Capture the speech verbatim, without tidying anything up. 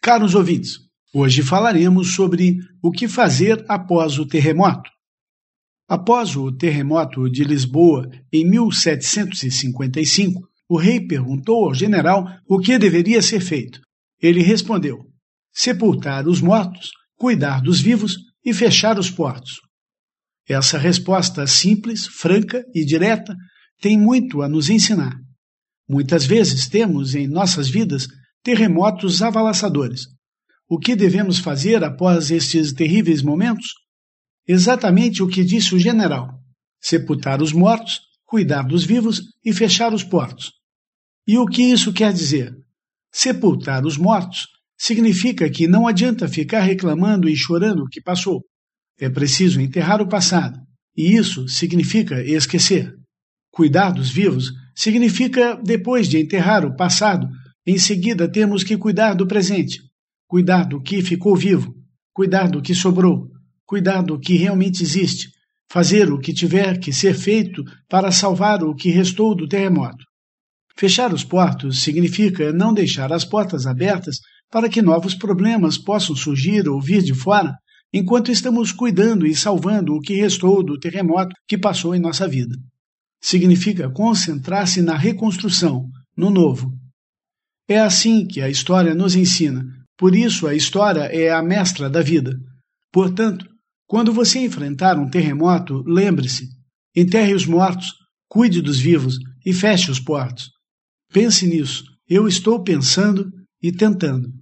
Caros ouvintes, hoje falaremos sobre o que fazer após o terremoto. Após o terremoto de Lisboa, em mil setecentos e cinquenta e cinco, o rei perguntou ao general o que deveria ser feito. Ele respondeu: sepultar os mortos, cuidar dos vivos e fechar os portos. Essa resposta simples, franca e direta tem muito a nos ensinar. Muitas vezes temos em nossas vidas terremotos avassaladores. O que devemos fazer após estes terríveis momentos? Exatamente o que disse o general: sepultar os mortos, cuidar dos vivos e fechar os portos. E o que isso quer dizer? Sepultar os mortos significa que não adianta ficar reclamando e chorando o que passou. É preciso enterrar o passado, e isso significa esquecer. Cuidar dos vivos significa, depois de enterrar o passado, em seguida temos que cuidar do presente, cuidar do que ficou vivo, cuidar do que sobrou, cuidar do que realmente existe, fazer o que tiver que ser feito para salvar o que restou do terremoto. Fechar os portos significa não deixar as portas abertas para que novos problemas possam surgir ou vir de fora, enquanto estamos cuidando e salvando o que restou do terremoto que passou em nossa vida. Significa concentrar-se na reconstrução, no novo. É assim que a história nos ensina, por isso a história é a mestra da vida. Portanto, quando você enfrentar um terremoto, lembre-se, enterre os mortos, cuide dos vivos e feche os portos. Pense nisso, eu estou pensando e tentando.